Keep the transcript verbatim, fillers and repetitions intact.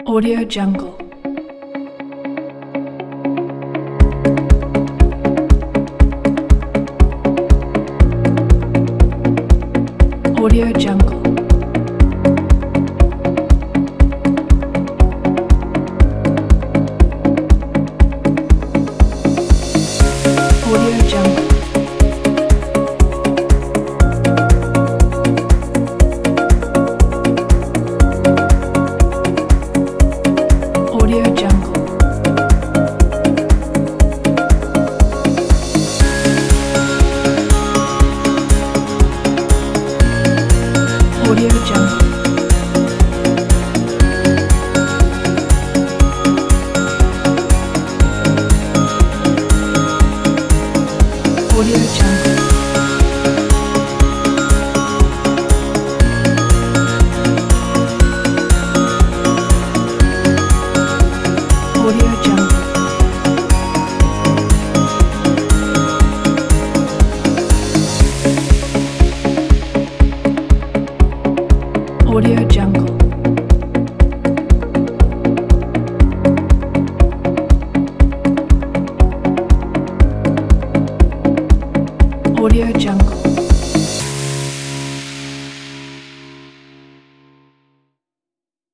Audio Jungle. Audio Jungle. Audio Jungle. Audio Jungle. Audio Jungle. Audio Jungle. Audio Jungle. Audio Jungle. Audio Jungle.